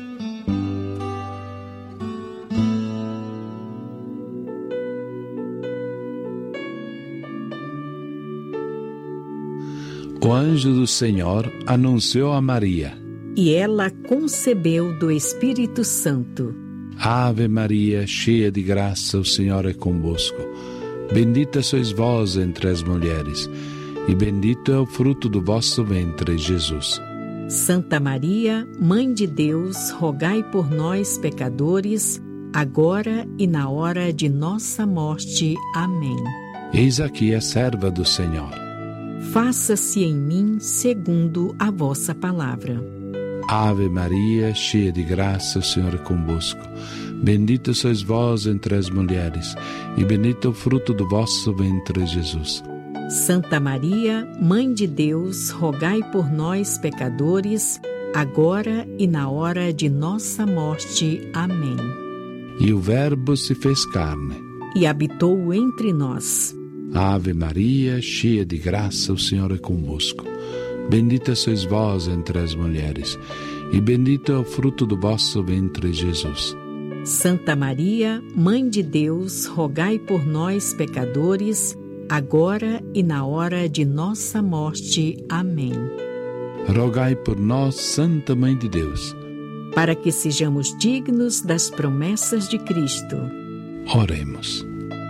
Speaker 16: O anjo do Senhor anunciou a Maria,
Speaker 20: e ela concebeu do Espírito Santo.
Speaker 16: Ave Maria, cheia de graça, o Senhor é convosco. Bendita sois vós entre as mulheres, e bendito é o fruto do vosso ventre, Jesus.
Speaker 20: Santa Maria, Mãe de Deus, rogai por nós, pecadores, agora e na hora de nossa morte. Amém.
Speaker 16: Eis aqui a serva do Senhor.
Speaker 20: Faça-se em mim segundo a vossa palavra.
Speaker 16: Ave Maria, cheia de graça, o Senhor é convosco. Bendita sois vós entre as mulheres, e bendito é o fruto do vosso ventre, Jesus.
Speaker 20: Santa Maria, Mãe de Deus, rogai por nós, pecadores, agora e na hora de nossa morte. Amém.
Speaker 16: E o Verbo se fez carne
Speaker 20: e habitou entre nós.
Speaker 16: Ave Maria, cheia de graça, o Senhor é convosco. Bendita sois vós entre as mulheres, e bendito é o fruto do vosso ventre, Jesus.
Speaker 20: Santa Maria, Mãe de Deus, rogai por nós, pecadores, agora e na hora de nossa morte. Amém.
Speaker 16: Rogai por nós, Santa Mãe de Deus,
Speaker 20: para que sejamos dignos das promessas de Cristo.
Speaker 16: Oremos.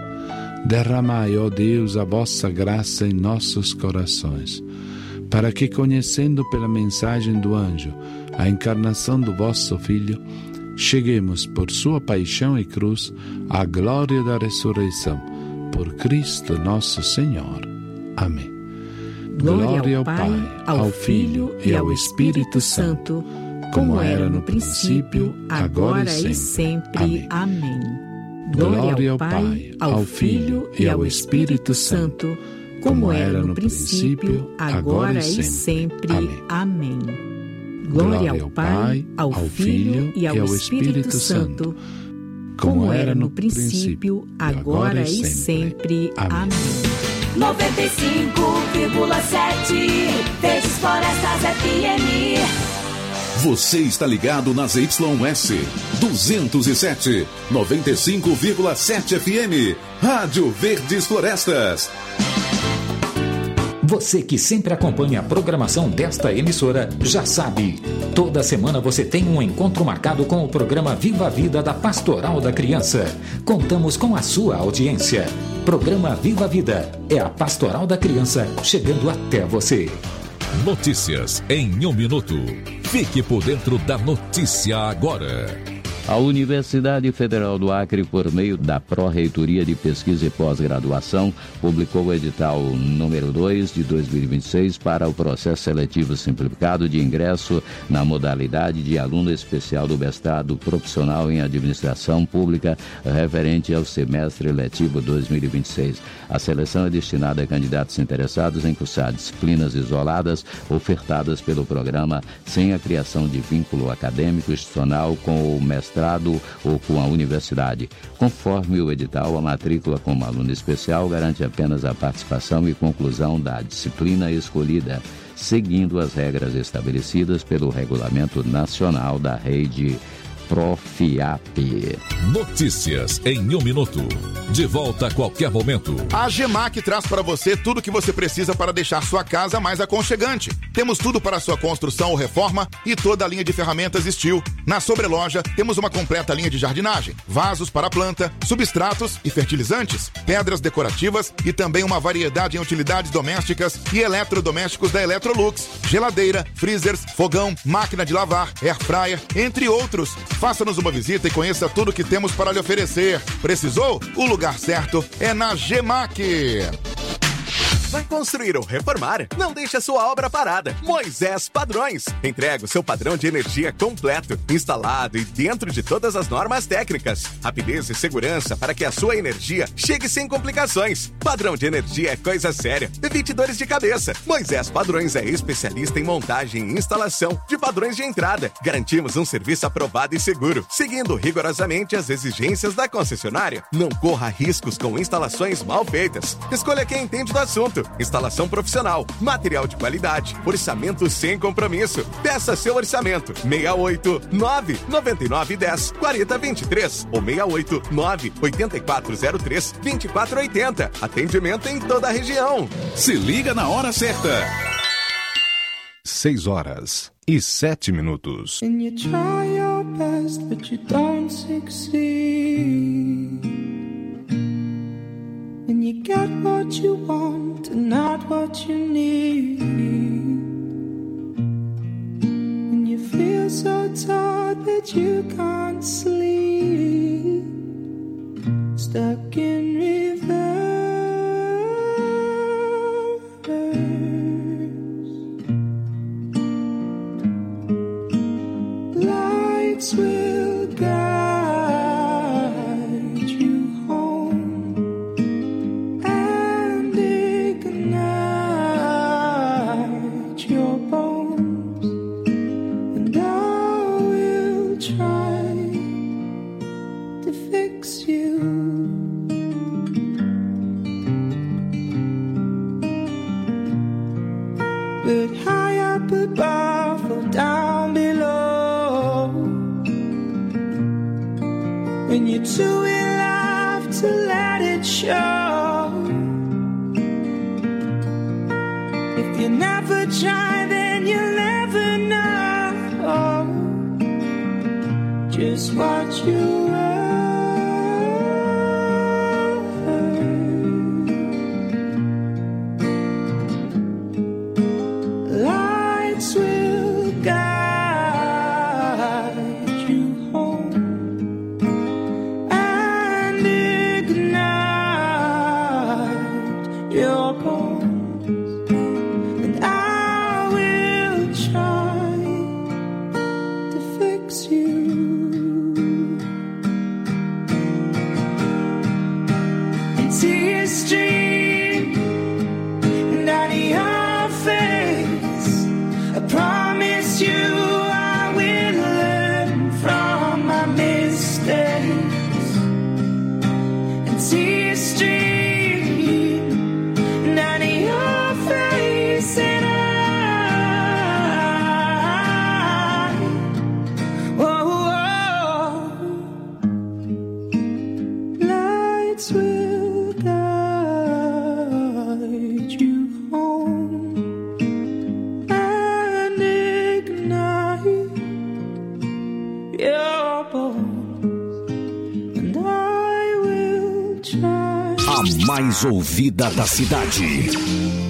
Speaker 16: Derramai, ó Deus, a vossa graça em nossos corações, para que, conhecendo pela mensagem do anjo a encarnação do vosso Filho, cheguemos por sua paixão e cruz à glória da ressurreição, por Cristo nosso Senhor. Amém.
Speaker 20: Glória ao Pai, ao Filho e ao Espírito Santo, como era no princípio, agora e sempre. Amém. Glória ao Pai, ao Filho e ao Espírito Santo, como era no princípio, agora e sempre. Amém. Glória ao Pai, ao Filho e ao Espírito Santo, como era no princípio, agora e sempre. Amém.
Speaker 1: 95,7 Verdes Florestas FM.
Speaker 8: Você está ligado nas YS 207, 95,7 FM. Rádio Verdes Florestas.
Speaker 21: Você que sempre acompanha a programação desta emissora já sabe. Toda semana você tem um encontro marcado com o programa Viva a Vida da Pastoral da Criança. Contamos com a sua audiência. Programa Viva a Vida é a Pastoral da Criança chegando até você.
Speaker 14: Notícias em 1 minuto. Fique por dentro da notícia agora.
Speaker 22: A Universidade Federal do Acre, por meio da Pró-Reitoria de Pesquisa e Pós-Graduação, publicou o edital número 2 de 2026 para o processo seletivo simplificado de ingresso na modalidade de aluno especial do mestrado profissional em administração pública referente ao semestre letivo 2026. A seleção é destinada a candidatos interessados em cursar disciplinas isoladas ofertadas pelo programa sem a criação de vínculo acadêmico institucional com o mestrado mestrado ou com a universidade. Conforme o edital, a matrícula como aluno especial garante apenas a participação e conclusão da disciplina escolhida, seguindo as regras estabelecidas pelo Regulamento Nacional da Rede Profiap.
Speaker 5: Notícias em 1 minuto. De volta a qualquer momento.
Speaker 19: A Gemac traz para você tudo que você precisa para deixar sua casa mais aconchegante. Temos tudo para sua construção ou reforma e toda a linha de ferramentas Steel. Na sobreloja, temos uma completa linha de jardinagem, vasos para planta, substratos e fertilizantes, pedras decorativas e também uma variedade em utilidades domésticas e eletrodomésticos da Electrolux, geladeira, freezers, fogão, máquina de lavar, air fryer, entre outros. Faça-nos uma visita e conheça tudo que temos para lhe oferecer. Precisou? O lugar certo é na Gemac.
Speaker 23: Vai construir ou reformar? Não deixe a sua obra parada. Moisés Padrões. Entrega o seu padrão de energia completo, instalado e dentro de todas as normas técnicas. Rapidez e segurança para que a sua energia chegue sem complicações. Padrão de energia é coisa séria. Evite dores de cabeça. Moisés Padrões é especialista em montagem e instalação de padrões de entrada. Garantimos um serviço aprovado e seguro, seguindo rigorosamente as exigências da concessionária. Não corra riscos com instalações mal feitas. Escolha quem entende do assunto. Instalação profissional, material de qualidade, orçamento sem compromisso. Peça seu orçamento. 689-9910-4023 ou 689-8403-2480. Atendimento em toda a região.
Speaker 5: Se liga na hora certa. 6h07.
Speaker 24: And you try your best, but you don't succeed. And you get what you want and not what you need. And you feel so tired that you can't sleep. Stuck in reverse. Lights will guide you home and ignite your bones, and I will try to fix you. But high up above or down below, when you're too in love to let it show. If you never try, then you'll never know just what you are. Lights will guide you home and ignite your bones, and I will try to fix you. And tears stream down your face. I promise you I will learn from my mistakes. And tears stream down your face, and lights will guide you home and ignite your bones, and I will try.
Speaker 14: A mais ouvida da cidade.